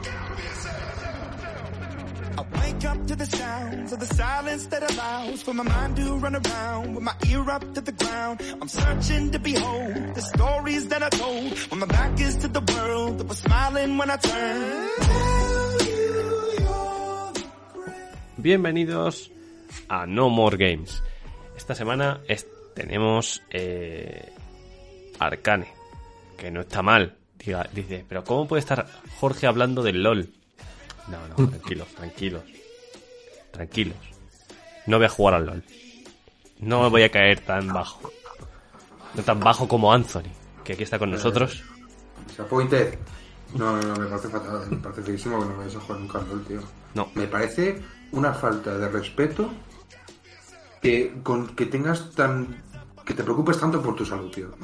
I wake up to the sounds of the silence that allows for my mind to run around with my ear up to the ground. I'm searching to behold the stories that I told when my back is to the world that was smiling when I turned. Bienvenidos a No More Games. Esta semana tenemos Arcane, que no está mal. Dice, pero ¿cómo puede estar Jorge hablando del LOL? No, tranquilos. No voy a jugar al LOL. No me voy a caer tan bajo. No tan bajo como Anthony, que aquí está con nosotros. Disappointed. No, me parece fatal. Me parece feísimo que no vayas a jugar nunca al LOL, tío. No. Me parece una falta de respeto que tengas que te preocupes tanto por tu salud, tío.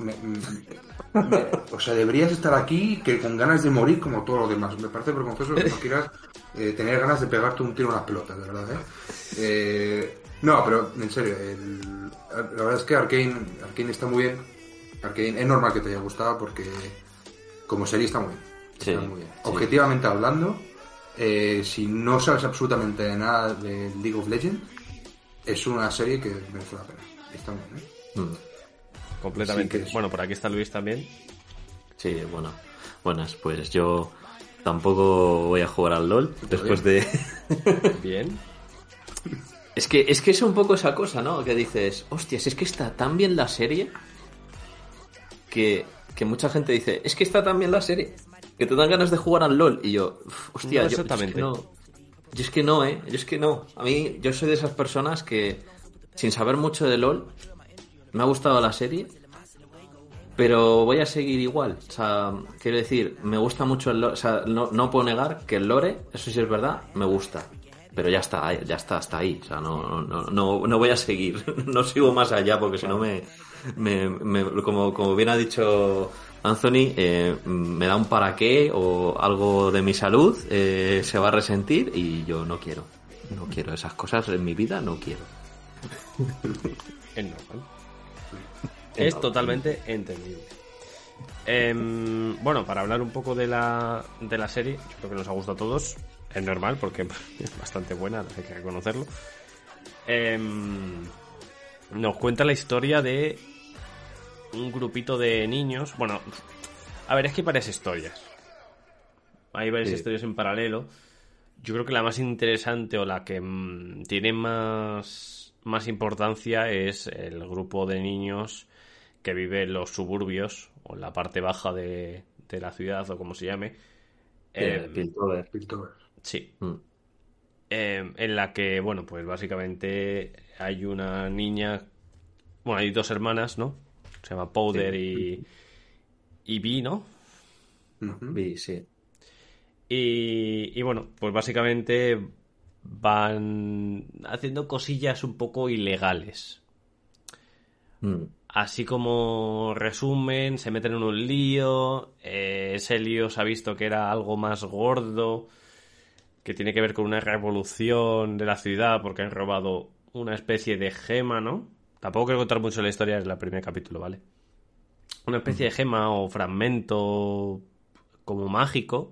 O sea, deberías estar aquí con ganas de morir como todos los demás. Me parece vergonzoso que no quieras tener ganas de pegarte un tiro a las pelotas, de verdad, No, pero en serio, la verdad es que Arcane está muy bien. Arcane es normal que te haya gustado porque como serie está muy bien. Sí, está muy bien. Sí. Objetivamente hablando, si no sabes absolutamente nada de League of Legends, es una serie que merece la pena. Está muy bien, Completamente. Sí, bueno, por aquí está Luis también. Sí, bueno. Buenas, pues yo tampoco voy a jugar al LOL después de... Bien. Es que es un poco esa cosa, ¿no? Que dices, hostias, es que está tan bien la serie que mucha gente dice, es que está tan bien la serie que te dan ganas de jugar al LOL. Y yo, hostia, No, yo exactamente. Yo es que no. A mí, yo soy de esas personas que, sin saber mucho de LOL, me ha gustado la serie, pero voy a seguir igual. O sea, quiero decir, me gusta mucho el lore. O sea, no puedo negar que el lore, eso sí es verdad, me gusta. Pero ya está hasta ahí. O sea, no voy a seguir. No sigo más allá porque si no como bien ha dicho Anthony, me da un para qué o algo de mi salud, se va a resentir y yo no quiero esas cosas en mi vida, no quiero. Es normal. Es totalmente entendible. Bueno, para hablar un poco de la serie, yo creo que nos ha gustado a todos. Es normal porque es bastante buena, hay que reconocerlo. Nos cuenta la historia de un grupito de niños. Bueno, a ver, es que hay varias historias. Hay varias historias en paralelo. Yo creo que la más interesante o la que tiene más importancia es el grupo de niños que vive en los suburbios o en la parte baja de la ciudad o como se llame. Piltover. Sí. En la que, bueno, pues básicamente hay una niña. Bueno, hay dos hermanas, ¿no? Se llama Powder y Vi, ¿no? Vi, sí. Y bueno, pues básicamente van haciendo cosillas un poco ilegales. Así como resumen, se meten en un lío. Ese lío se ha visto que era algo más gordo, que tiene que ver con una revolución de la ciudad porque han robado una especie de gema, ¿no? Tampoco quiero contar mucho la historia, es el primer capítulo, ¿vale? Una especie de gema o fragmento como mágico.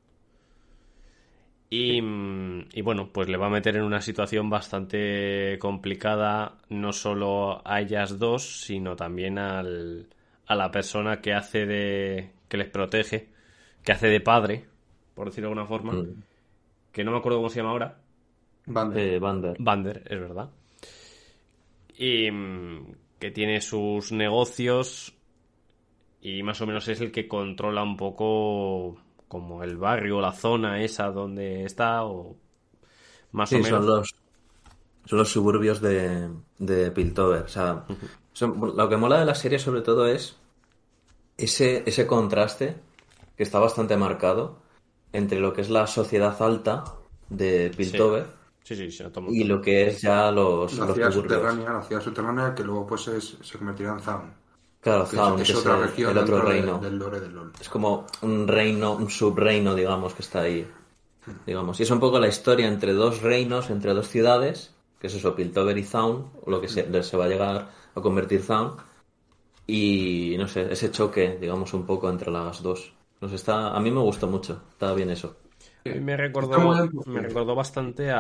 Y bueno, pues le va a meter en una situación bastante complicada, no solo a ellas dos, sino también a la persona que que les protege, que hace de padre, por decirlo de alguna forma, que no me acuerdo cómo se llama ahora. Vander, es verdad. Y que tiene sus negocios y más o menos es el que controla un poco como el barrio, la zona esa donde está, o más o menos. Son los suburbios de Piltover. O sea, lo que mola de la serie sobre todo es ese contraste que está bastante marcado entre lo que es la sociedad alta de Piltover Sí, se nota y lo que es ya los ciudad suburbios. la ciudad subterránea que luego pues se convertirá en Zaun. Claro, Zaun, que es es otra región el otro dentro reino. del lore del LoL. Es como un reino, un subreino, digamos, que está ahí. Digamos. Y es un poco la historia entre dos reinos, entre dos ciudades, que es eso, Piltover y Zaun, o lo que se va a llegar a convertir Zaun. Y no sé, ese choque, digamos, un poco entre las dos. A mí me gustó mucho, estaba bien eso. A mí me Está muy bien, recordó bastante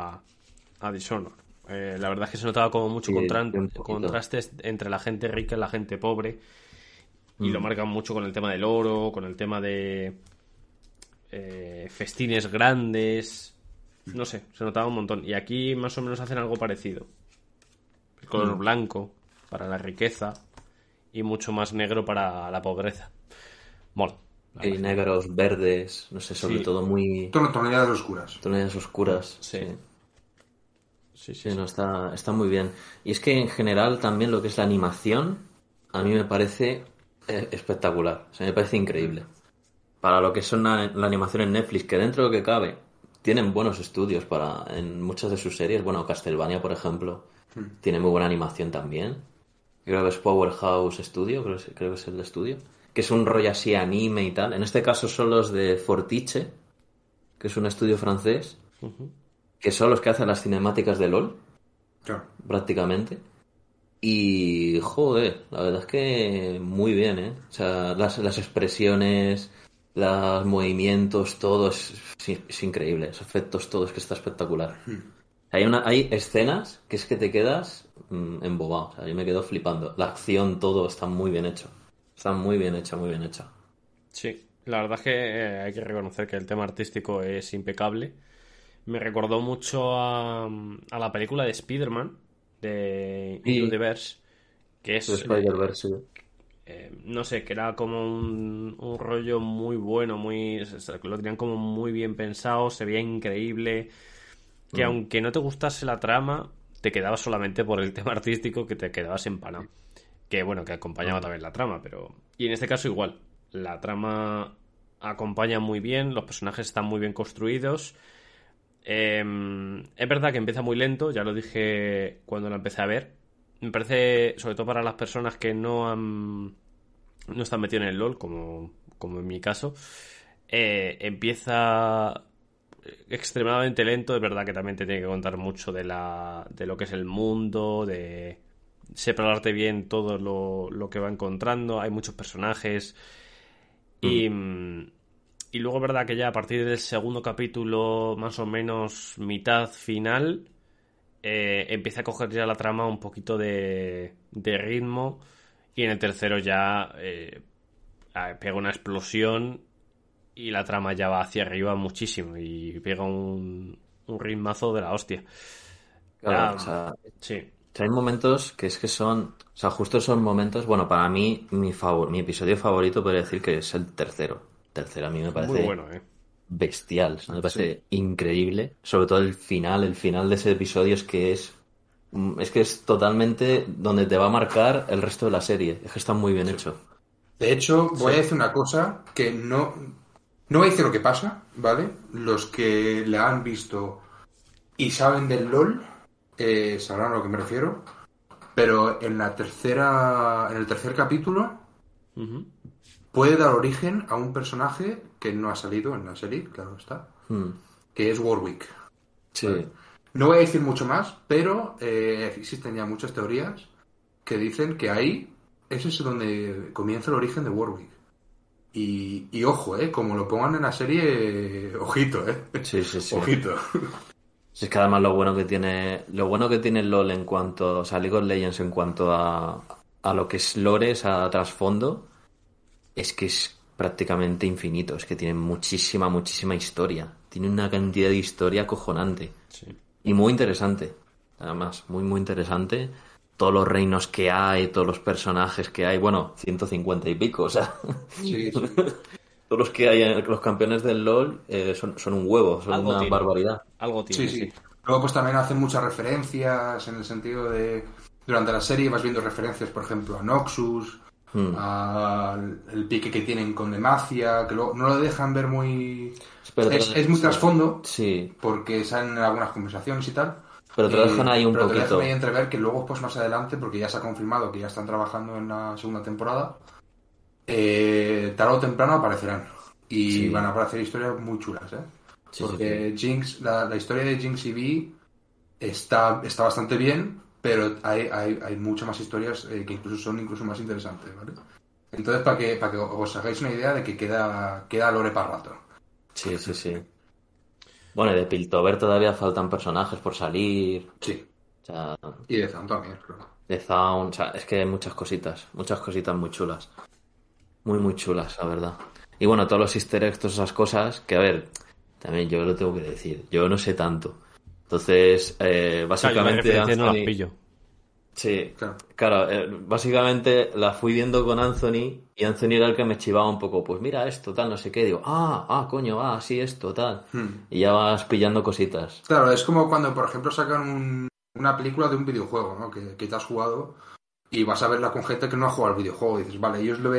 a Dishonored. La verdad es que se notaba como mucho Sí, un poquito. contrastes entre la gente rica y la gente pobre. Y lo Mm. marcan mucho con el tema del oro, con el tema de festines grandes. No sé, se notaba un montón. Y aquí más o menos hacen algo parecido. El color blanco para la riqueza y mucho más negro para la pobreza. Mola. la Y verdad. negros, verdes, no sé, sobre Sí. todo muy Tonalidades oscuras. tonalidades oscuras. Sí. Sí. Sí, sí, Sí, sí. no, está muy bien. Y es que en general también lo que es la animación, a mí me parece espectacular. O sea, me parece increíble. Para lo que son la animación en Netflix, que dentro de lo que cabe, tienen buenos estudios en muchas de sus series. Bueno, Castlevania, por ejemplo, tiene muy buena animación también. Creo que es Powerhouse Studio, creo que es el estudio. Que es un rollo así anime y tal. En este caso son los de Fortiche, que es un estudio francés, que son los que hacen las cinemáticas de LOL, Claro. prácticamente. Y, joder, la verdad es que muy bien, ¿eh? O sea, las expresiones, los movimientos, todo es increíble. Los efectos, todo es que está espectacular. Hay escenas que es que te quedas embobado. O sea, yo me quedo flipando. La acción, todo está muy bien hecho. Está muy bien hecho, muy bien hecho. Sí, la verdad es que hay que reconocer que el tema artístico es impecable. Me recordó mucho a la película de Spider-Man, de Into the Y Verse, que el es, Spider-Verse, sí. no sé, que era como un rollo muy bueno, lo tenían como muy bien pensado, se veía increíble, que Mm. aunque no te gustase la trama, te quedabas solamente por el tema artístico, que te quedabas empanado. Que bueno, que acompañaba también la trama, pero... Y en este caso igual, la trama acompaña muy bien, los personajes están muy bien construidos. Es verdad que empieza muy lento, ya lo dije cuando la empecé a ver. Me parece, sobre todo para las personas que no están metidos en el LOL, como en mi caso, empieza extremadamente lento. Es verdad que también te tiene que contar mucho de lo que es el mundo, de separarte bien todo lo que va encontrando. Hay muchos personajes. Mm. Y luego es verdad que ya a partir del segundo capítulo, más o menos mitad final, empieza a coger ya la trama un poquito de ritmo. Y en el tercero ya pega una explosión y la trama ya va hacia arriba muchísimo y pega un ritmazo de la hostia. Claro, Ah, o sea, sí, hay momentos que es que son, o sea, justo esos momentos, bueno, para mí mi episodio favorito podría decir que es el tercero. Tercero a mí me muy parece bueno, ¿eh? bestial, o sea, me Sí. parece increíble, sobre todo el final de ese episodio es que es totalmente donde te va a marcar el resto de la serie, es que está muy bien hecho. De hecho, voy a Sí. decir una cosa que no voy a decir lo que pasa, ¿vale? Los que la han visto y saben del LOL sabrán a lo que me refiero. Pero en el tercer capítulo, Ujú. puede dar origen a un personaje que no ha salido en la serie, claro está, Hmm, que es Warwick. ¿Vale? sí, No voy a decir mucho más, pero existen ya muchas teorías que dicen que ahí ese es donde comienza el origen de Warwick. Y ojo, como lo pongan en la serie, ojito, sí, sí, sí. ojito. Sí, es que además lo bueno que tiene LoL en cuanto, o sea, League of Legends en cuanto a lo que es lores, a trasfondo, es que es prácticamente infinito, es que tiene muchísima, muchísima historia. Tiene una cantidad de historia acojonante. Sí. Y muy interesante. Además, muy, muy interesante. Todos los reinos que hay, todos los personajes que hay. Bueno, 150 y pico, o sea. Sí, sí. Todos los que hay, los campeones del LoL son un huevo, son Algo una tiene. barbaridad. Algo Sí, tiene, sí. sí. Luego pues también hacen muchas referencias en el sentido de... Durante la serie vas viendo referencias, por ejemplo, a Noxus, Hmm. al el pique que tienen con Demacia, que luego no lo dejan ver muy... Pero Es muy sí, trasfondo, sí, porque salen en algunas conversaciones y tal. pero te lo dejan ahí un Pero te dejan poquito. ahí entrever que luego, pues más adelante, porque ya se ha confirmado que ya están trabajando en la segunda temporada, tarde o temprano aparecerán. Y van Sí, a aparecer historias muy chulas, ¿eh? sí, sí, sí. Porque Jinx, la historia de Jinx y Vi está bastante bien, pero hay muchas más historias que incluso son incluso más interesantes, ¿vale? Entonces, para que os hagáis una idea de que queda lore para rato. Sí, sí, sí. Bueno, y de Piltover todavía faltan personajes por salir. Sí. O sea, Y de Zaun también, claro. de Zaun, o sea, es que hay muchas cositas muy chulas. Muy, muy chulas, la verdad. Y bueno, todos los easter eggs, todas esas cosas, que a ver, también yo lo tengo que decir, yo no sé tanto. Entonces, básicamente Anthony... no las Anthony... pillo. Sí, Claro. claro, básicamente la fui viendo con Anthony y Anthony era el que me chivaba un poco, pues mira esto, tal, no sé qué, digo, coño, sí, esto, tal. Y ya vas pillando cositas. Claro, es como cuando, por ejemplo, sacan una película de un videojuego, ¿no? Que te has jugado y vas a verla con gente que no ha jugado al videojuego. Y dices, vale, ellos lo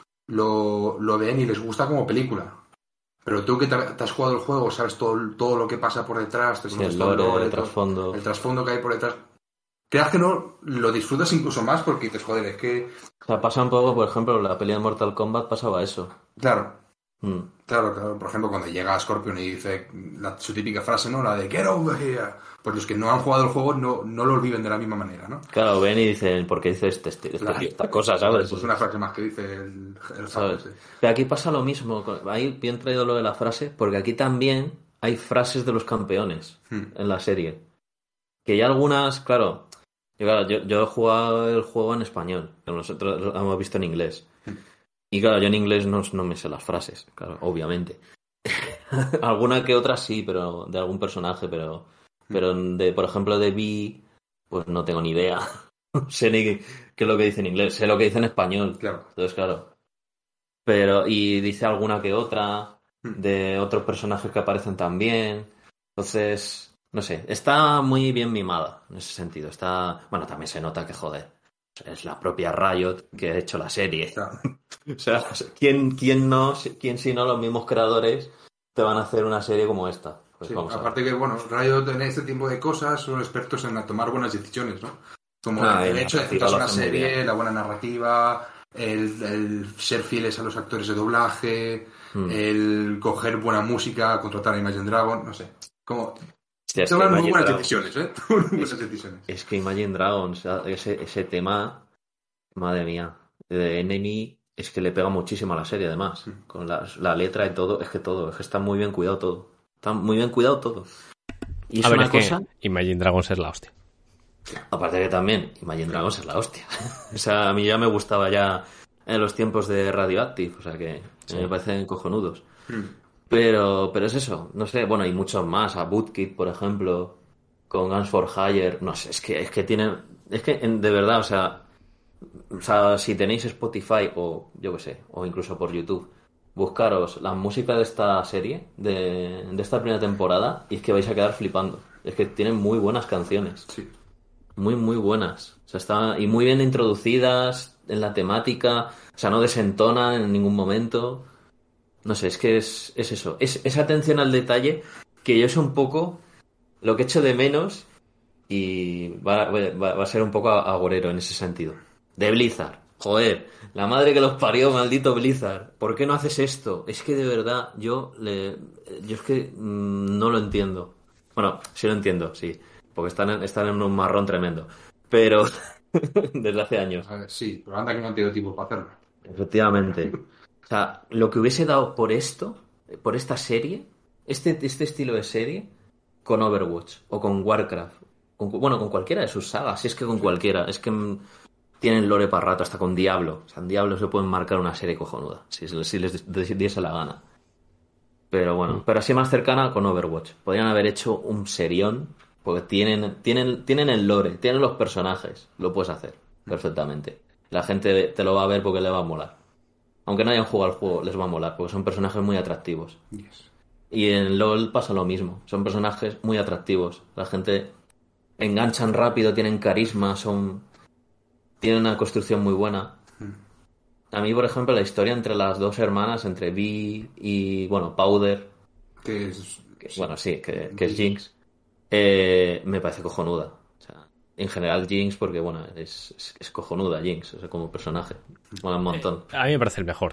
ven y les gusta como película. Pero tú que te has jugado el juego, sabes todo lo que pasa por detrás, te Sí, conoces el todo lore, el todo- trasfondo. el trasfondo que hay por detrás. Creas que no, lo disfrutas incluso más porque dices, joder, es que... O sea, pasa un poco, por ejemplo, en la pelea de Mortal Kombat pasaba eso. Claro, Mm. claro. Por ejemplo, cuando llega Scorpion y dice su típica frase, ¿no? La de Get over here. Pues los que no han jugado el juego no lo olviden de la misma manera, ¿no? Claro, ven y dicen, ¿por qué dice esta cosa, sabes? Pues una frase más que dice el ¿Sabes? sí. Pero aquí pasa lo mismo. Ahí bien traído lo de la frase, porque aquí también hay frases de los campeones en la serie. Que hay algunas, claro, yo he jugado el juego en español, pero nosotros lo hemos visto en inglés. Y claro, yo en inglés no me sé las frases, claro, obviamente. Alguna que otra sí, pero de algún personaje, pero por ejemplo, de Vi, pues no tengo ni idea. No sé ni qué es lo que dice en inglés, sé lo que dice en español. Claro. Entonces, claro. Pero, y dice alguna que otra de otros personajes que aparecen también. Entonces, no sé, está muy bien mimada en ese sentido. Bueno, también se nota que, joder, es la propia Riot que ha hecho la serie. Claro. O sea, ¿quién si no los mismos creadores te van a hacer una serie como esta? Pues Sí, vamos a ver. aparte que, bueno, Riot en este tipo de cosas son expertos en tomar buenas decisiones, ¿no? Como el y hecho de la centrarse en lo una hacen muy serie, bien. la buena narrativa, el ser fieles a los actores de doblaje, el coger buena música, contratar a Imagine Dragon, no sé. Como... Hostia, es que Toman muy Imagine buenas Dragons- decisiones, ¿eh? Toman muy buenas decisiones. Es que Imagine Dragons, o sea, ese tema, madre mía, de Enemy, es que le pega muchísimo a la serie, además. Con la letra y todo, es que está muy bien cuidado todo. Está muy bien cuidado todo. Y es A ver, una es cosa, que Imagine Dragons es la hostia. aparte que también, Imagine Dragons es la hostia. O sea, a mí ya me gustaba ya en los tiempos de Radioactive, o sea que me parecen cojonudos. Pero es eso, no sé, bueno, hay muchos más, a Bootkid, por ejemplo, con Guns for Hire, no sé, es que tienen, de verdad, o sea, si tenéis Spotify o yo qué sé, o incluso por YouTube, buscaros la música de esta serie, de esta primera temporada, y es que vais a quedar flipando. Es que tienen muy buenas canciones. Sí. Muy, muy buenas. O sea, y muy bien introducidas en la temática, o sea, no desentonan en ningún momento. No sé, es que es eso. Es esa atención al detalle que yo es un poco lo que echo de menos y va a ser un poco agorero en ese sentido. De Blizzard. Joder, la madre que los parió, maldito Blizzard. ¿Por qué no haces esto? Es que de verdad, yo es que no lo entiendo. Bueno, sí lo entiendo, sí. Porque están en un marrón tremendo. Pero desde hace años. A ver, sí, pero anda que no han tenido tiempo para hacerlo. Efectivamente. O sea, lo que hubiese dado por esta serie, este estilo de serie, con Overwatch o con Warcraft, con cualquiera de sus sagas, si es que con cualquiera, es que tienen lore para rato, hasta con Diablo. O sea, en Diablo se pueden marcar una serie cojonuda, si les diese la gana. Pero bueno, pero así más cercana con Overwatch. Podrían haber hecho un serión, porque tienen el lore, tienen los personajes, lo puedes hacer perfectamente. La gente te lo va a ver porque le va a molar. Aunque no hayan jugado al juego, les va a molar, porque son personajes muy atractivos. Yes. Y en LoL pasa lo mismo, son personajes muy atractivos. La gente enganchan rápido, tienen carisma, tienen una construcción muy buena. A mí, por ejemplo, la historia entre las dos hermanas, entre Vi y, bueno, Powder, Que es... bueno, sí, que es Jinx, me parece cojonuda. O sea, en general Jinx, porque, bueno, es cojonuda Jinx, o sea, como personaje. Mola un montón. A mí me parece el mejor.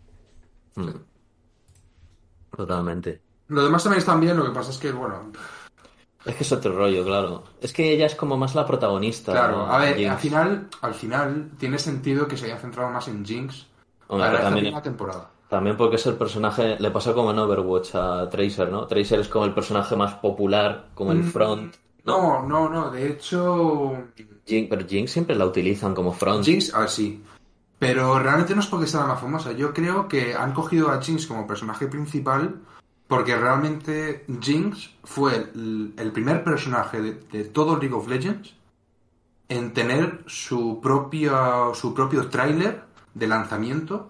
Totalmente. Lo demás también están bien, lo que pasa es que, bueno... Es que es otro rollo, claro. Es que ella es como más la protagonista. Claro, ¿no? a ver, Jinx. al final tiene sentido que se haya centrado más en Jinx Hombre, para esta también primera temporada. También porque es el personaje, le pasa como en Overwatch a Tracer, ¿no? Tracer es como el personaje más popular, como el front. No, de hecho... Pero Jinx siempre la utilizan como front. Jinx, a ver, sí. Pero realmente no es porque sea la más famosa. Yo creo que han cogido a Jinx como personaje principal porque realmente Jinx fue el primer personaje de todo League of Legends en tener su propio tráiler de lanzamiento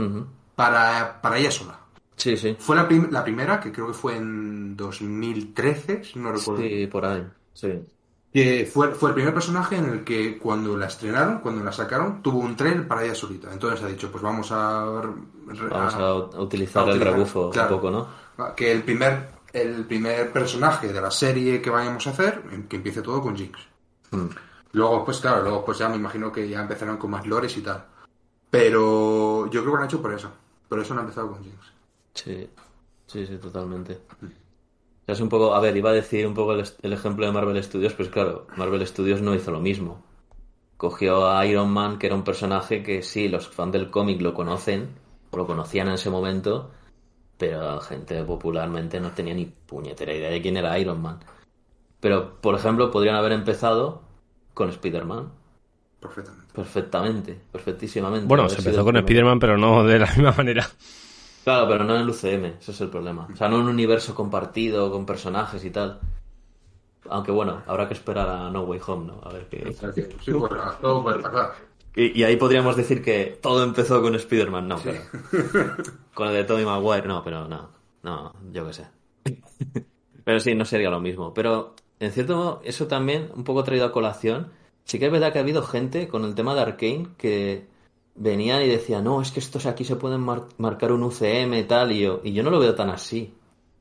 para ella sola. Sí, sí. Fue la primera, que creo que fue en 2013, si no recuerdo. Sí, por ahí, sí. Que fue el primer personaje en el que cuando la estrenaron, cuando la sacaron, tuvo un trailer para ella solita. Entonces ha dicho, pues vamos a utilizar el rebufo, claro, un poco, ¿no? Que el primer personaje de la serie que vayamos a hacer, que empiece todo con Jinx. Luego, pues claro, ya me imagino que ya empezarán con más lores y tal. Pero yo creo que lo han hecho por eso. Por eso han empezado con Jinx. Sí, totalmente. O sea, es un poco, a ver, iba a decir un poco el ejemplo de Marvel Studios, pues claro, Marvel Studios no hizo lo mismo. Cogió a Iron Man, que era un personaje que sí, los fans del cómic lo conocen, o lo conocían en ese momento, pero la gente popularmente no tenía ni puñetera idea de quién era Iron Man. Pero, por ejemplo, podrían haber empezado con Spider-Man. Perfectísimamente. Bueno, se empezó con Spider-Man, pero no de la misma manera. Claro, pero no en el UCM, ese es el problema. O sea, no en un universo compartido, con personajes y tal. Aunque bueno, habrá que esperar a No Way Home, ¿no? A ver qué... Sí, pues todo puede pasar. Y ahí podríamos decir que todo empezó con Spider-Man, no, sí. Pero... Con el de Tobey Maguire, no, pero no, yo qué sé. Pero sí, no sería lo mismo. Pero, en cierto modo, eso también, un poco traído a colación, sí que es verdad que ha habido gente con el tema de Arcane que... venían y decían, no, es que estos aquí se pueden marcar un UCM y tal, y yo no lo veo tan así.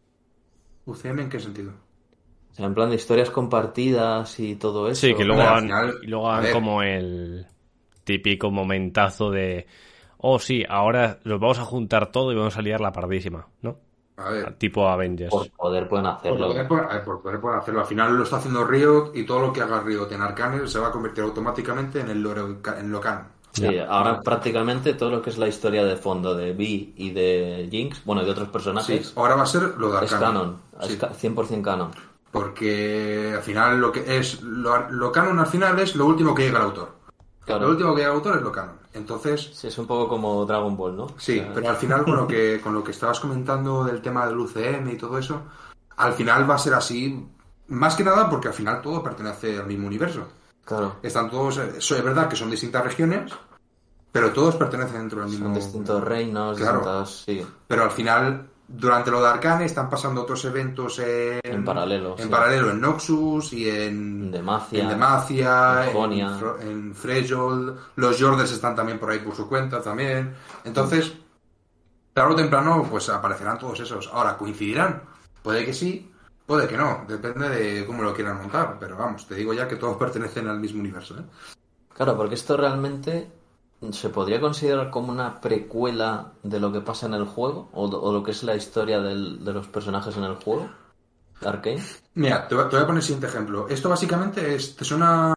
¿UCM en qué sentido? O sea, en plan de historias compartidas y todo eso. Sí, que luego hagan como el típico momentazo de, oh sí, ahora los vamos a juntar todo y vamos a liar la pardísima, ¿no? A ver. Tipo Avengers. Por poder pueden hacerlo. Por poder pueden hacerlo. Al final lo está haciendo Riot y todo lo que haga Riot en Arcane se va a convertir automáticamente en lo canon. Sí, ahora prácticamente todo lo que es la historia de fondo de Vi y de Jinx, bueno, y de otros personajes. Sí, ahora va a ser lo de Arcane. Es canon, sí. Es 100% canon. Porque al final lo que es lo canon al final es lo último que llega al autor. Claro. Lo último que llega al autor es lo canon. Entonces, sí, es un poco como Dragon Ball, ¿no? Sí, o sea... pero al final con lo que estabas comentando del tema del UCM y todo eso, al final va a ser así, más que nada porque al final todo pertenece al mismo universo. Claro. Están todos, eso es verdad que son distintas regiones, pero todos pertenecen dentro del mismo... Son distintos reinos, claro, distintas... Sí. Pero al final, durante lo de Arcane, están pasando otros eventos en paralelo. En paralelo, en Noxus y en Demacia, en Freljord. Los Jordels están también por ahí por su cuenta también. Entonces, tarde o temprano, pues aparecerán todos esos. Ahora, ¿coincidirán? Puede que sí, puede que no. Depende de cómo lo quieran montar. Pero vamos, te digo ya que todos pertenecen al mismo universo, ¿eh? Claro, porque esto realmente se podría considerar como una precuela de lo que pasa en el juego o lo que es la historia de los personajes en el juego Arcane. Mira, te voy a poner el siguiente ejemplo. Esto básicamente es, ¿te suena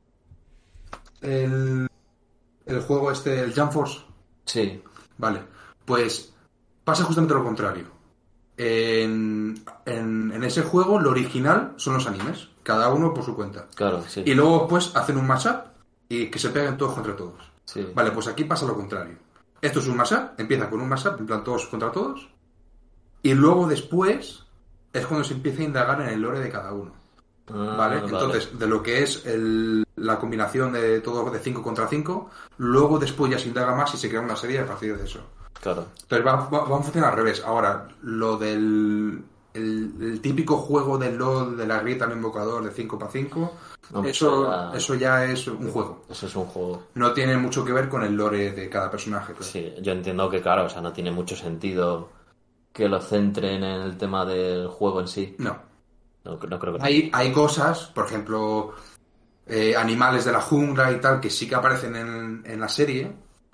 el juego el Jump Force? Sí. Vale, pues pasa justamente lo contrario. En ese juego lo original son los animes, cada uno por su cuenta. Claro, sí. Y luego pues hacen un mashup y que se peguen todos contra todos. Sí. Vale, pues aquí pasa lo contrario. Esto es un mashup, empieza con un mashup, en plan todos contra todos, y luego después es cuando se empieza a indagar en el lore de cada uno. ¿Vale? Entonces, de lo que es la combinación de todo de 5 contra 5, luego después ya se indaga más y se crea una serie a partir de eso. Claro. Entonces va a funcionar al revés. Ahora, lo del el típico juego del LoL de la grieta al invocador de 5x5, no, eso ya es un juego. Eso es un juego. No tiene mucho que ver con el lore de cada personaje. Claro. Sí, yo entiendo que, claro, o sea, no tiene mucho sentido que lo centren en el tema del juego en sí. No creo que hay cosas, por ejemplo, animales de la jungla y tal, que sí que aparecen en la serie,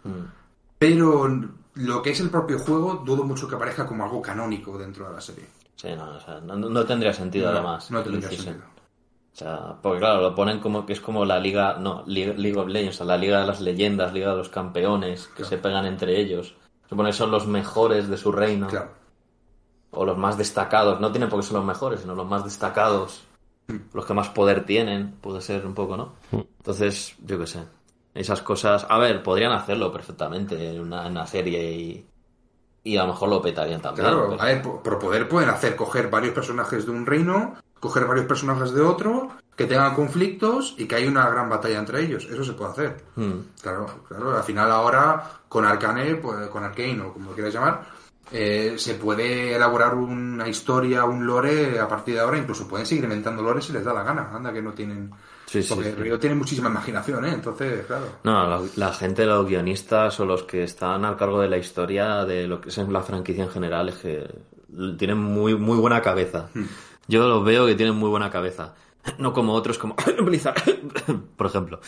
pero lo que es el propio juego dudo mucho que aparezca como algo canónico dentro de la serie. Sí, o sea, no tendría sentido, además. No tendría sentido. O sea, porque claro, lo ponen como que es como la League of Legends, o sea, la Liga de las Leyendas, Liga de los Campeones, que se pegan entre ellos. supone que son los mejores de su reino. Claro. O los más destacados. No tienen por qué ser los mejores, sino los más destacados. Los que más poder tienen. Puede ser un poco, ¿no? Entonces, yo qué sé. Esas cosas... A ver, podrían hacerlo perfectamente en una serie y a lo mejor lo petarían también. Claro, pero... a ver, por poder pueden coger varios personajes de un reino, coger varios personajes de otro, que tengan conflictos y que haya una gran batalla entre ellos. Eso se puede hacer. Claro. Al final ahora, con Arcane, pues, con Arcane o como lo quieras llamar, se puede elaborar una historia, un lore a partir de ahora. Incluso pueden seguir inventando lore si les da la gana. Anda que no tienen... Porque el río tiene muchísima imaginación, ¿eh? Entonces, claro. No, la gente, los guionistas o los que están al cargo de la historia de lo que es la franquicia en general, es que tienen muy, muy buena cabeza. Yo los veo que tienen muy buena cabeza. No como otros como Blizzard, por ejemplo.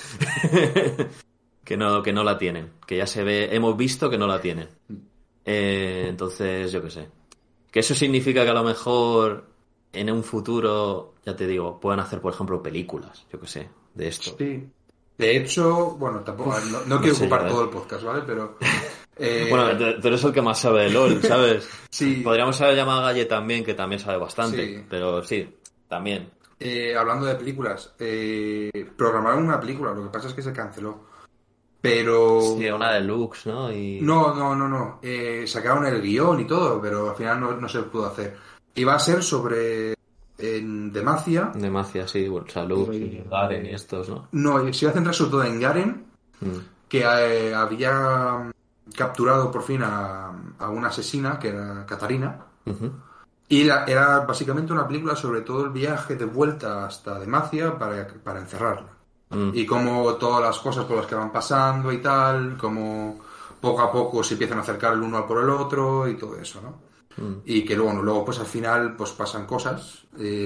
que no la tienen. Que ya se ve, hemos visto que no la tienen. Entonces, yo qué sé. Que eso significa que a lo mejor en un futuro, ya te digo, puedan hacer, por ejemplo, películas, yo qué sé, de esto. Sí. De hecho, bueno, tampoco, no quiero ocupar todo el podcast, ¿vale? Pero... Bueno, tú eres el que más sabe de LOL, ¿sabes? Sí. Podríamos haber llamado a Galle también, que también sabe bastante, Sí. pero sí, también. Hablando de películas, programaron una película, lo que pasa es que se canceló. Pero... Sí, una deluxe, ¿no? Y... No. Sacaron el guión y todo, pero al final no se pudo hacer. Iba a ser sobre Demacia. Demacia, sí, bueno, Salud y Garen y estos, ¿no? No, se iba a centrar sobre todo en Garen, que había capturado por fin a una asesina, que era Katarina. Y era básicamente una película sobre todo el viaje de vuelta hasta Demacia para encerrarla. Y cómo todas las cosas por las que van pasando y tal, cómo poco a poco se empiezan a acercar el uno por el otro y todo eso, ¿no? Y que luego pues al final pues pasan cosas.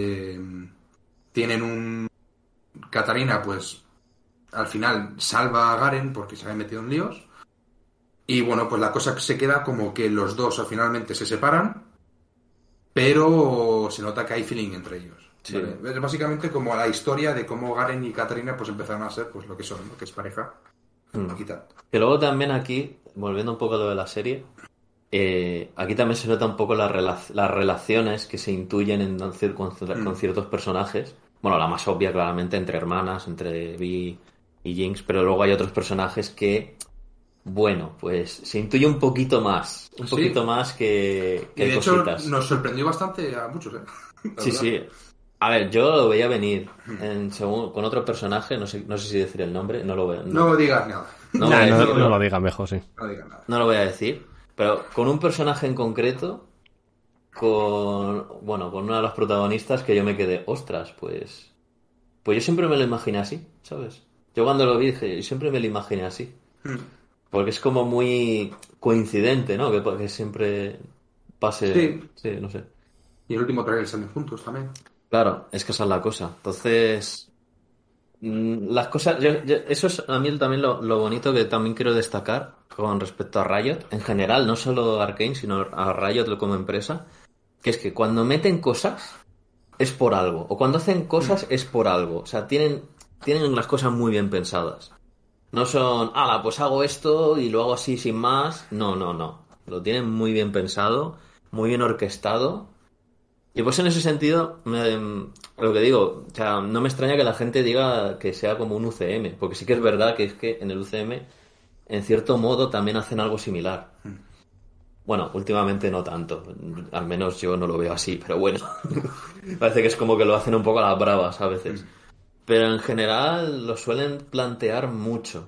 Tienen Katarina pues al final salva a Garen porque se había metido en líos. Y bueno, pues la cosa se queda como que los dos finalmente se separan, pero se nota que hay feeling entre ellos. Sí. ¿Vale? Es básicamente como la historia de cómo Garen y Katarina pues empezaron a ser pues lo que son, ¿no? Que es pareja. Aquí tal. Que luego también aquí, volviendo un poco a lo de la serie, aquí también se nota un poco las relaciones que se intuyen con ciertos personajes. Bueno, la más obvia claramente entre hermanas, entre Vi y Jinx, pero luego hay otros personajes que, bueno, pues se intuye un poquito más. Un poquito más que Y de cositas. hecho nos sorprendió bastante a muchos, ¿eh? Sí. A ver, yo lo veía venir con otro personaje, no sé si decir el nombre, no lo veo. No digas nada. No voy a decirlo. No lo diga mejor, sí. No digas nada. No lo voy a decir, pero con un personaje en concreto, con una de las protagonistas que yo me quedé, ostras, pues yo siempre me lo imaginé así, ¿sabes? Yo cuando lo vi dije, yo siempre me lo imaginé así. Porque es como muy coincidente, ¿no? Que siempre pase... Sí, no sé. Y el último trailer salen juntos también. Claro, es que esa es la cosa. Entonces, las cosas... eso es a mí también lo bonito que también quiero destacar con respecto a Riot, en general, no solo a Arcane, sino a Riot como empresa, que es que cuando meten cosas es por algo, o cuando hacen cosas es por algo. O sea, tienen las cosas muy bien pensadas. No son, pues hago esto y lo hago así sin más. No. Lo tienen muy bien pensado, muy bien orquestado. Y pues en ese sentido, lo que digo, o sea, no me extraña que la gente diga que sea como un UCM, porque sí que es verdad que es que en el UCM, en cierto modo, también hacen algo similar. Bueno, últimamente no tanto, al menos yo no lo veo así, pero bueno, parece que es como que lo hacen un poco a las bravas a veces. Pero en general lo suelen plantear mucho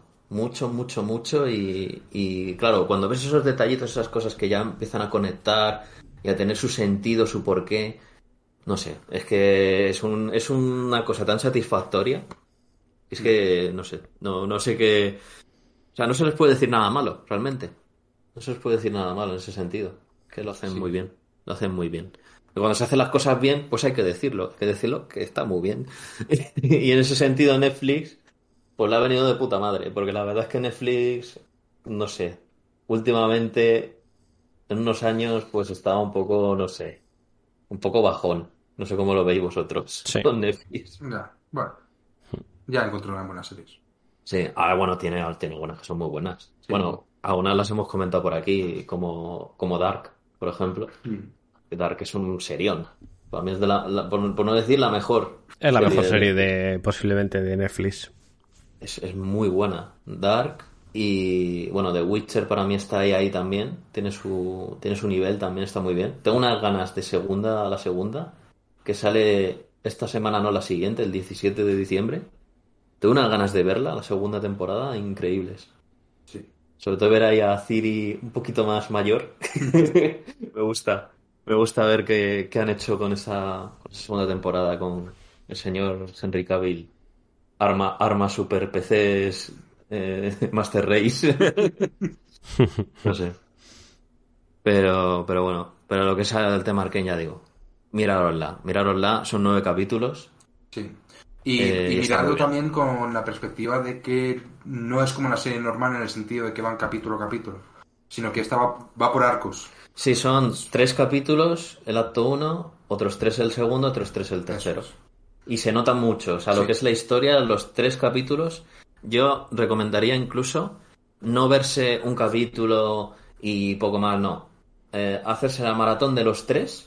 y claro, cuando ves esos detallitos, esas cosas que ya empiezan a conectar y a tener su sentido, su porqué, no sé, es que es una cosa tan satisfactoria, es que no sé, no sé qué, o sea, no se les puede decir nada malo, realmente, no se les puede decir nada malo en ese sentido, que lo hacen muy bien, lo hacen muy bien. Y cuando se hacen las cosas bien, pues hay que decirlo que está muy bien. Y en ese sentido Netflix, pues le ha venido de puta madre, porque la verdad es que Netflix, no sé, últimamente, en unos años, pues estaba un poco, no sé, un poco bajón. No sé cómo lo veis vosotros con Netflix. Ya, bueno. Ya encontré unas buenas series. Sí, bueno, tiene buenas, que son muy buenas. Sí. Bueno, algunas las hemos comentado por aquí, como Dark, por ejemplo. Dark es un serión. Para mí es por no decir la mejor. Es la mejor serie posiblemente de Netflix. Es muy buena. Dark y, bueno, The Witcher para mí está ahí también. Tiene su nivel, también está muy bien. Tengo unas ganas de segunda a la segunda, que sale esta semana, no la siguiente, el 17 de diciembre. Tengo unas ganas de verla, la segunda temporada, increíbles. Sí. Sobre todo ver ahí a Ciri un poquito más mayor. Me gusta. Me gusta ver qué han hecho con esa segunda temporada con el señor Henry Cavill. Arma super PCs, Master Race. No sé. Pero bueno. Pero lo que sea del tema Arcane, ya digo. Mirárosla. Son 9 capítulos. Sí. Y está mirarlo muy bien. también con la perspectiva de que no es como una serie normal en el sentido de que van capítulo a capítulo, sino que va por arcos. Sí, son 3 capítulos el acto 1, otros 3 el segundo, otros 3 el tercero. Eso es. Y se nota mucho. O sea, Sí. lo que es la historia, los 3 capítulos, yo recomendaría incluso no verse un capítulo y poco más, no. Hacerse la maratón de los 3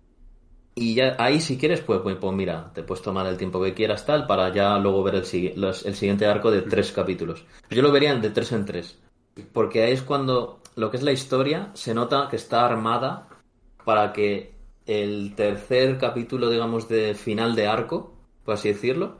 y ya ahí si quieres, pues mira, te puedes tomar el tiempo que quieras tal para ya luego ver el siguiente arco de 3 capítulos. Yo lo vería de 3 en 3. Porque ahí es cuando lo que es la historia se nota que está armada para que el tercer capítulo, digamos, de final de arco, por así decirlo,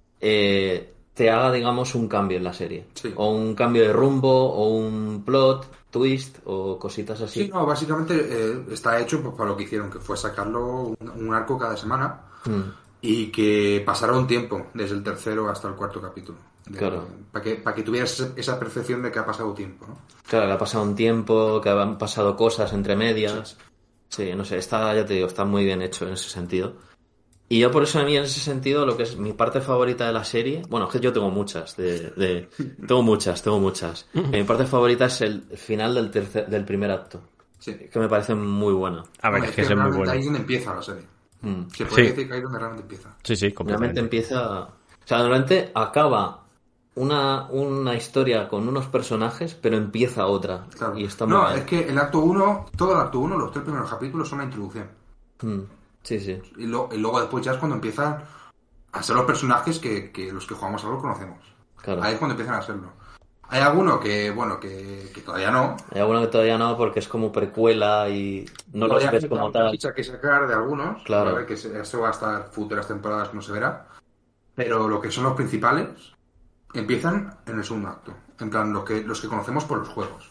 te haga, digamos, un cambio en la serie. Sí. O un cambio de rumbo, o un plot, twist, o cositas así. Sí, no, básicamente está hecho pues, para lo que hicieron, que fue sacarlo un arco cada semana y que pasara un tiempo desde el tercero hasta el cuarto capítulo. Claro. Para que tuvieras esa percepción de que ha pasado tiempo, ¿no? Claro, que ha pasado un tiempo, que han pasado cosas entre medias. Sí, no sé, ya te digo, está muy bien hecho en ese sentido. Y yo por eso a mí en ese sentido, lo que es mi parte favorita de la serie, bueno, es que yo tengo muchas, tengo muchas. Mi parte favorita es el final del primer acto, Sí. que me parece muy buena. A ver, Hombre, es que es muy realmente bueno. ahí es donde empieza la serie. Se puede Sí. decir que ahí es donde realmente empieza. Sí, Realmente completamente. empieza... O sea, realmente acaba una historia con unos personajes, pero empieza otra. Claro. Y está muy No, bien. es que el acto 1, todo el acto 1, los 3 primeros capítulos son la introducción. Sí, sí. Y luego después ya es cuando empiezan a ser los personajes que los que jugamos a LoL conocemos. Claro. Ahí es cuando empiezan a serlo. Hay alguno que todavía no. Hay alguno que todavía no, porque es como precuela y no los Todavía ves hay como mucha tal. ficha que sacar de algunos. Claro. ¿Vale? Que eso va a estar futuras temporadas, no se verá. Pero lo que son los principales empiezan en el segundo acto. En plan, los que conocemos por los juegos.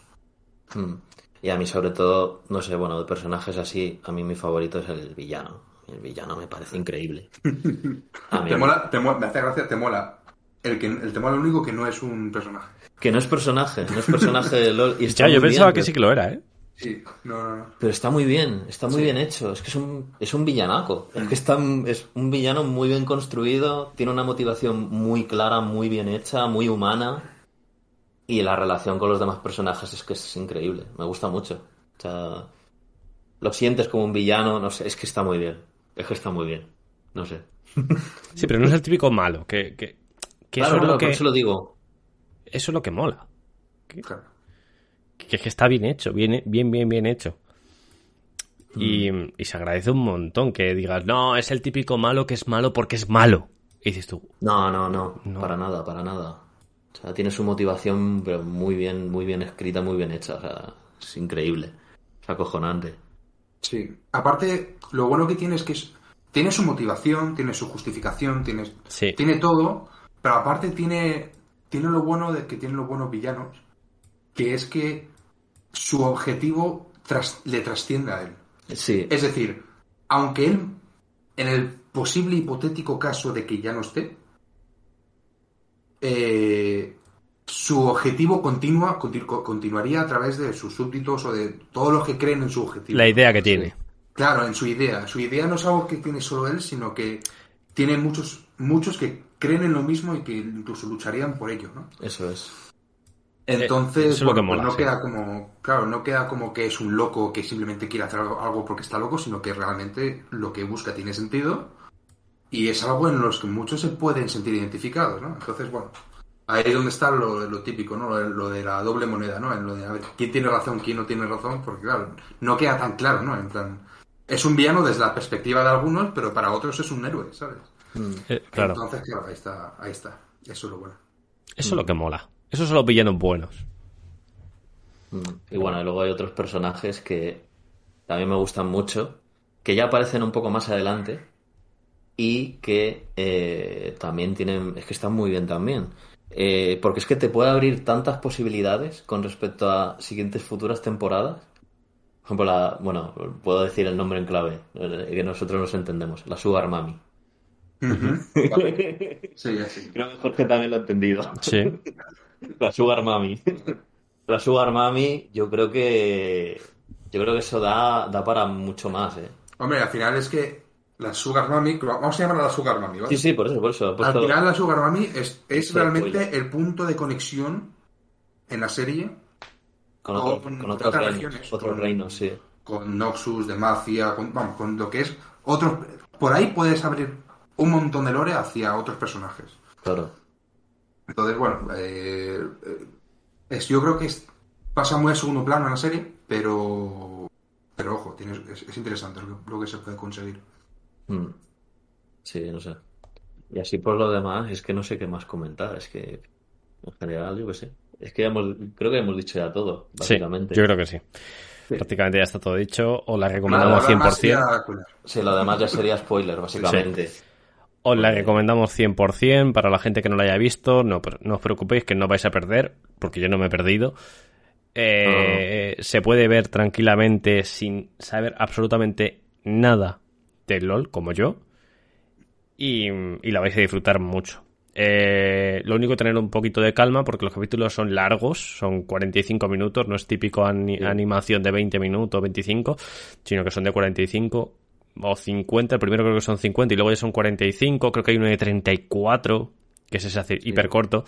Y a mí sobre todo, no sé, bueno, de personajes así, a mí mi favorito es el villano. El villano me parece increíble. A mí, Me hace gracia, te mola. Te mola el único que no es un personaje. que no es personaje de LOL. Y está Ya, yo muy pensaba bien, que sí que lo era, ¿eh? Sí, no. pero está muy bien hecho. Es que es un villanaco. Es que es un villano muy bien construido, tiene una motivación muy clara, muy bien hecha, muy humana. Y la relación con los demás personajes es que es increíble. Me gusta mucho. O sea, lo sientes como un villano, no sé, es que está muy bien. Es que está muy bien. No sé. Sí, pero no es el típico malo, que Claro, eso es lo que por eso lo digo. eso es lo que mola. Claro. Que es que está bien hecho, bien hecho. Y se agradece un montón que digas, no, es el típico malo que es malo porque es malo. Y dices tú, No, para nada. O sea, tiene su motivación, pero muy bien escrita, muy bien hecha. O sea, es increíble. Es acojonante. Sí. Aparte, lo bueno que tiene es que tiene su motivación, tiene su justificación, Sí. tiene todo, pero aparte tiene lo bueno de que tiene los buenos villanos, que es que su objetivo le trasciende a él. Sí, Es decir, aunque él, en el posible hipotético caso de que ya no esté, su objetivo continuaría a través de sus súbditos o de todos los que creen en su objetivo. la idea que tiene. Claro, en su idea. Su idea no es algo que tiene solo él, sino que tiene muchos que creen en lo mismo y que incluso lucharían por ello, ¿no? eso es. Entonces, eso es lo que pues mola, no sí. queda como, claro, no queda como que es un loco que simplemente quiere hacer algo porque está loco, sino que realmente lo que busca tiene sentido y es algo en los que muchos se pueden sentir identificados, ¿no? Entonces, bueno, ahí es donde está lo típico, ¿no? Lo de la doble moneda, ¿no? En lo de a ver quién tiene razón, quién no tiene razón, porque claro, no queda tan claro, ¿no? En plan, es un villano desde la perspectiva de algunos, pero para otros es un héroe, ¿sabes? Claro. Entonces, claro, ahí está. Eso es lo bueno. Eso es lo que mola. Esos son los villanos buenos. Y bueno, y luego hay otros personajes que también me gustan mucho, que ya aparecen un poco más adelante y que también tienen, es que están muy bien también. Porque es que te puede abrir tantas posibilidades con respecto a siguientes futuras temporadas. Por ejemplo, bueno, puedo decir el nombre en clave, que nosotros nos entendemos, la Sugar Mami. Vale. Sí, así. Creo que Jorge también lo ha entendido. Sí. La Sugar Mami. La Sugar Mami, yo creo que eso da para mucho más, ¿eh? Hombre, al final es que la Sugar Mami, vamos a llamarla la Sugar Mami, ¿vale? Sí, por eso. Al final la Sugar Mami es realmente spoiler. el punto de conexión en la serie Con otros reinos, otros reinos, sí. Con Noxus, Demacia, con lo que es otros. Por ahí puedes abrir un montón de lore hacia otros personajes. Claro. Entonces, bueno, yo creo que pasa muy a segundo plano en la serie, pero ojo, es interesante lo que se puede conseguir. Sí, no sé. Y así por lo demás, es que no sé qué más comentar. Es que, en general, yo qué sé. Es que creo que hemos dicho ya todo, básicamente. Sí, yo creo que sí. Prácticamente ya está todo dicho. Os la recomendamos 100%. Sí, lo demás ya sería spoiler, básicamente. Sí. Os la recomendamos 100% para la gente que no la haya visto. No os preocupéis que no vais a perder, porque yo no me he perdido. Se puede ver tranquilamente sin saber absolutamente nada del LOL, como yo. Y la vais a disfrutar mucho. Lo único, tener un poquito de calma porque los capítulos son largos, son 45 minutos, no es típico animación de 20 minutos, 25, sino que son de 45 o 50. El primero creo que son 50 y luego ya son 45, creo que hay uno de 34 que se hace hiper corto.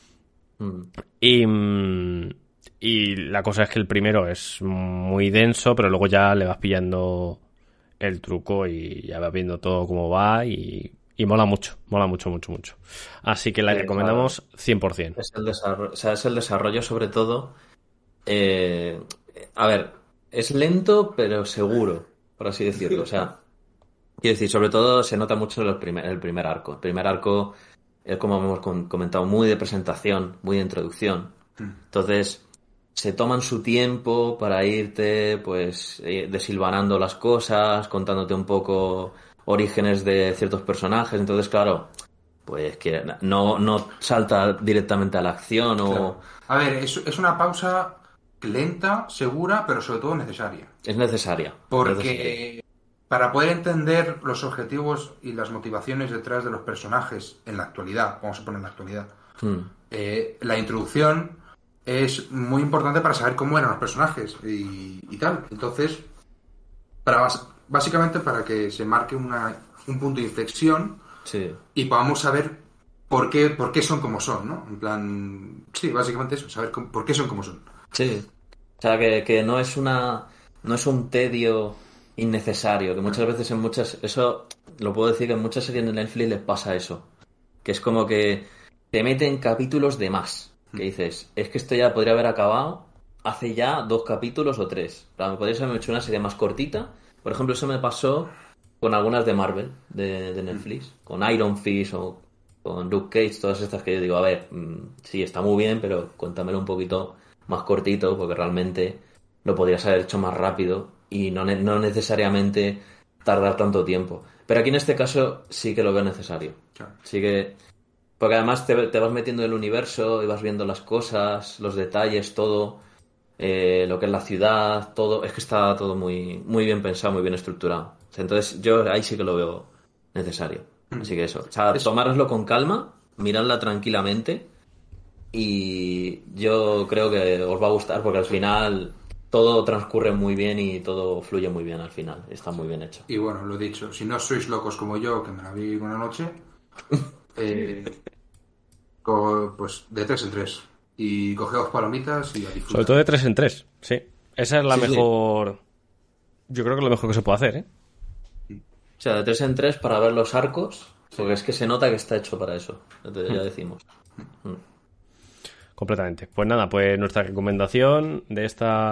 Y la cosa es que el primero es muy denso, pero luego ya le vas pillando el truco y ya vas viendo todo cómo va y mola mucho. Así que la recomendamos 100%. Es el desarrollo sobre todo. A ver, es lento pero seguro, por así decirlo. O sea, quiero decir, sobre todo se nota mucho en el primer arco. El primer arco es, como hemos comentado, muy de presentación, muy de introducción. Entonces, se toman su tiempo para irte, pues, desilvanando las cosas, contándote un poco orígenes de ciertos personajes. Entonces, claro, pues que no salta directamente a la acción o... Claro. A ver, es una pausa lenta, segura, pero sobre todo necesaria. Es necesaria. Porque para poder entender los objetivos y las motivaciones detrás de los personajes en la actualidad, vamos a poner en la actualidad, la introducción es muy importante para saber cómo eran los personajes y tal. Entonces, básicamente para que se marque un punto de inflexión y podamos saber por qué son como son, ¿no? En plan, sí, básicamente eso, saber por qué son como son. Sí. O sea, que no es un tedio innecesario, que muchas veces eso lo puedo decir, que en muchas series de Netflix les pasa eso, que es como que te meten capítulos de más, que dices, es que esto ya podría haber acabado hace ya 2 capítulos o 3. Me podría haber hecho una serie más cortita. Por ejemplo, eso me pasó con algunas de Marvel de Netflix, con Iron Fist o con Luke Cage, todas estas que yo digo, a ver, sí, está muy bien, pero cuéntamelo un poquito más cortito, porque realmente lo podrías haber hecho más rápido y no necesariamente tardar tanto tiempo. Pero aquí en este caso sí que lo veo necesario. Claro. Sí que... Porque además te vas metiendo en el universo y vas viendo las cosas, los detalles, todo, lo que es la ciudad, todo. Es que está todo muy, muy bien pensado, muy bien estructurado. Entonces yo ahí sí que lo veo necesario. Así que eso. O sea, tomároslo con calma, miradla tranquilamente y yo creo que os va a gustar porque al final todo transcurre muy bien y todo fluye muy bien al final. Está muy bien hecho. Y bueno, lo dicho, si no sois locos como yo, que me la vi una noche... pues de 3 en 3 y cogeos palomitas y a disfrutar. Sobre todo de 3 en 3, sí. Esa es la mejor. Yo creo que es lo mejor que se puede hacer, ¿eh? O sea, de 3 en 3 para ver los arcos, porque es que se nota que está hecho para eso. Ya decimos. completamente. Pues nada, pues nuestra recomendación de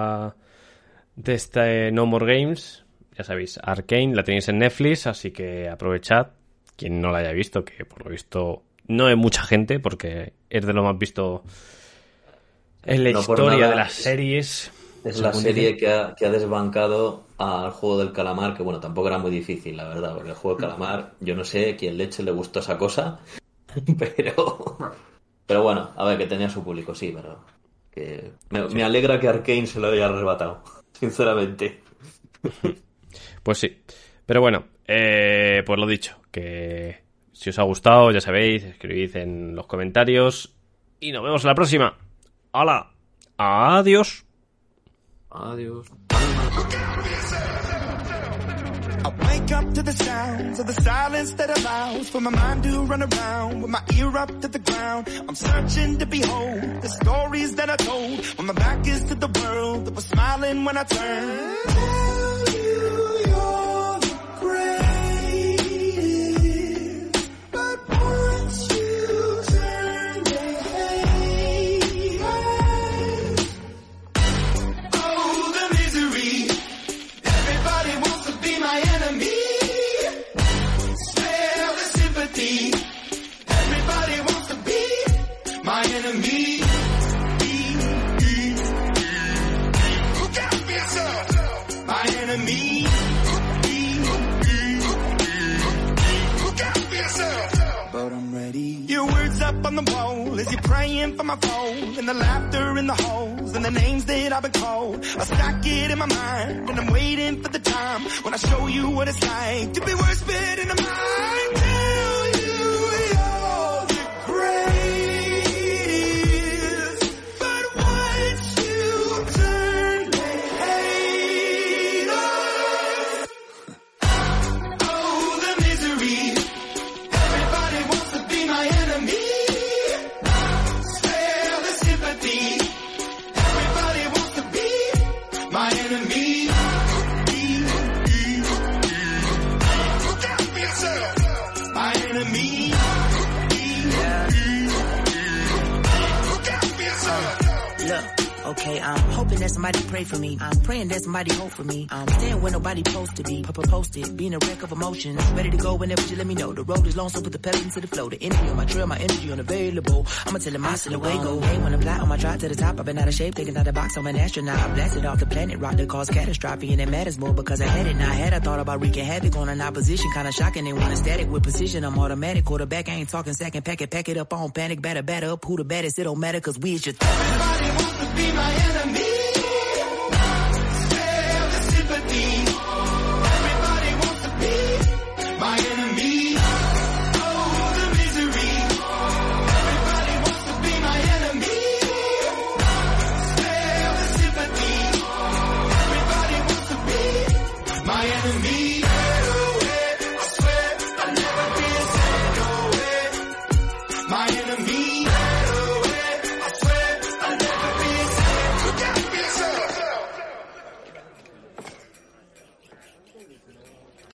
este No More Games, ya sabéis, Arcane, la tenéis en Netflix, así que aprovechad, quien no la haya visto, que por lo visto no hay mucha gente, porque es de lo más visto en la historia de las series. Es la serie que ha desbancado al Juego del Calamar, que bueno, tampoco era muy difícil, la verdad, porque el Juego del Calamar, yo no sé quién leche le gustó esa cosa, pero bueno, a ver, que tenía su público, sí, pero que me alegra que Arcane se lo haya arrebatado, sinceramente. Pues sí, pero bueno, pues lo dicho, que si os ha gustado, ya sabéis, escribid en los comentarios y nos vemos en la próxima. ¡Hala! ¡Adiós! Adiós. I wake up to the sounds of the silence that allows for my mind to run around with my ear up to the ground. I'm searching to behold the stories that I told when my back is to the world that was smiling when I turned. Tell you you're the greatest, but once you turn they hate us. Oh, the misery. Everybody wants to be my enemy. Spare the sympathy. Everybody wants to be my enemy. Look out for yourself. My enemy. Look out for yourself. But I'm ready. Your words up on the wall as you're praying for my phone, and the laughter in the halls and the names that I've been called. I stack it in my mind and I'm waiting for the time when I show you what it's like to be worse fit in the mind. Tell you you're the greatest, but once you turn they hate us. Oh, the misery. Everybody wants to be my enemy. Spare the sympathy. Everybody wants to be my enemy. Look out for yourself. My enemy. Look out for yourself. Look, okay, I'm hoping that somebody pray for me. I'm praying that somebody hope for me. I'm staying where nobody supposed to be. Posted, being a wreck of emotions. Ready to go whenever you let me know. The road is long, so put the pedal into the flow. The energy on my trail, my energy unavailable. I'ma tell him I still away go. Hey, when I fly on my drive to the top, I've been out of shape, taking out the box. I'm an astronaut. I blasted off the planet, rock that caused catastrophe, and it matters more because I had it. Now I thought about wreaking havoc on an opposition, kinda shocking. They want a static with precision. I'm automatic, quarterback. I ain't talking second, pack it up on panic, batter up. Who the baddest? It don't matter, cause we is just. Everybody wants to be my enemy.